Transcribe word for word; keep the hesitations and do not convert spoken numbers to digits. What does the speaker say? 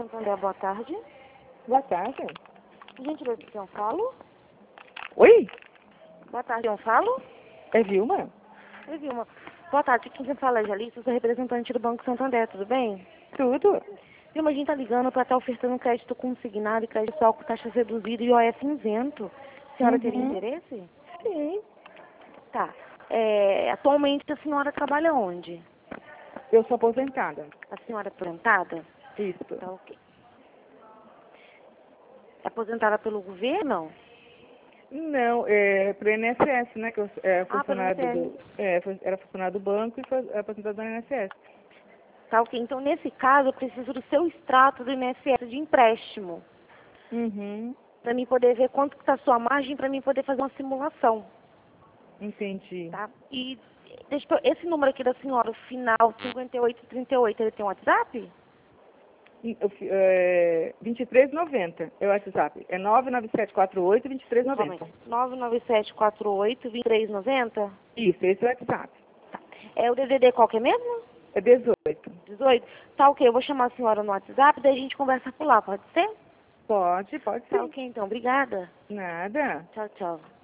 Santander, boa tarde. Boa tarde. Gentileza, com quem eu falo? Oi? Boa tarde, eu falo? É Vilma? Oi, Vilma. Boa tarde, aqui quem fala é Jalissa, eu sou representante do Banco Santander, tudo bem? Tudo. Vilma, a gente tá ligando para estar ofertando crédito consignado e crédito pessoal com taxa reduzida e O F isento. A senhora teria Uhum. interesse? Sim. Tá. É, atualmente a senhora trabalha onde? Eu sou aposentada. A senhora é aposentada? Isso. Tá ok. É aposentada pelo governo? Não, é pro I N S S, né? Que eu é, Ah, pelo funcionário do, I N S S. é, fu- era funcionário do banco e foi aposentado do I N S S. Tá ok. Então, nesse caso, eu preciso do seu extrato do I N S S de empréstimo, Uhum. para mim poder ver quanto que está a sua margem, para mim poder fazer uma simulação, Entendi. tá? E deixa eu- esse número aqui da senhora, o final cinquenta e oito trinta e oito, ele tem um WhatsApp? Hum, eu fi- É, vinte e três e noventa é o WhatsApp. É nove nove sete quatro oito vinte e três Calma aí. noventa. nove nove sete quatro oito dois três nove zero? Isso, esse é o WhatsApp. Tá. É o D D D qual que é mesmo? É dezoito. dezoito? Tá ok, eu vou chamar a senhora no WhatsApp, daí a gente conversa por lá, pode ser? Pode, pode Tá sim. ok, então. Obrigada. Nada. Tchau, tchau.